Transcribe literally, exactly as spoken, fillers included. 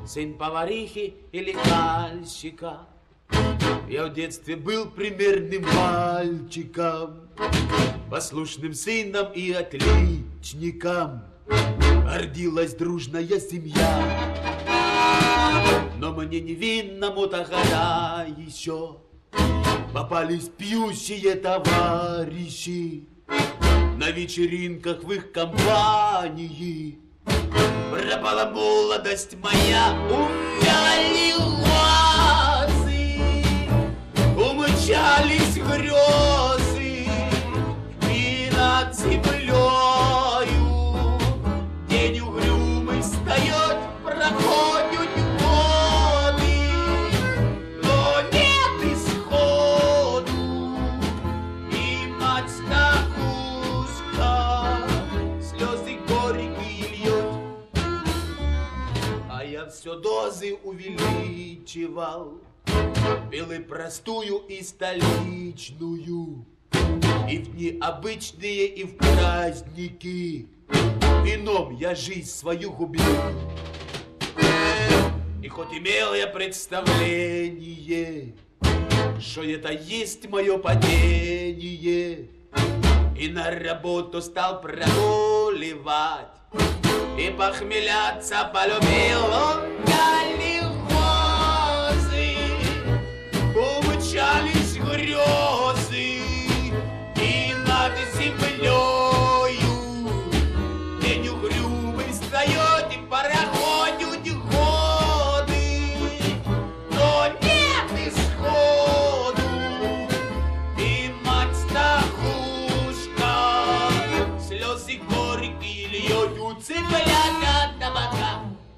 сын поварихи или кальщика. Я в детстве был примерным мальчиком, послушным сыном и отличником. Гордилась дружная семья, но мне невинному тогда еще попались пьющие товарищи. На вечеринках в их компании пропала молодость моя, умяли глазы, умчались грезы, и над землею день угрюмый встает, проходят годы, но нет исходу, и мать старушка слезы горькие льет. А я все дозы увеличивал, пил и простую, и столичную, и в дни обычные, и в праздники. Вином я жизнь свою губил. И хоть имел я представление, что это есть мое падение, и на работу стал прогуливать, и похмеляться полюбил. Он галифозы, умчались грезы, и над землею день угрюмый встает, и проходят годы, но нет исходу, и мать старушка слезы горькие льет, у цыплят от табака.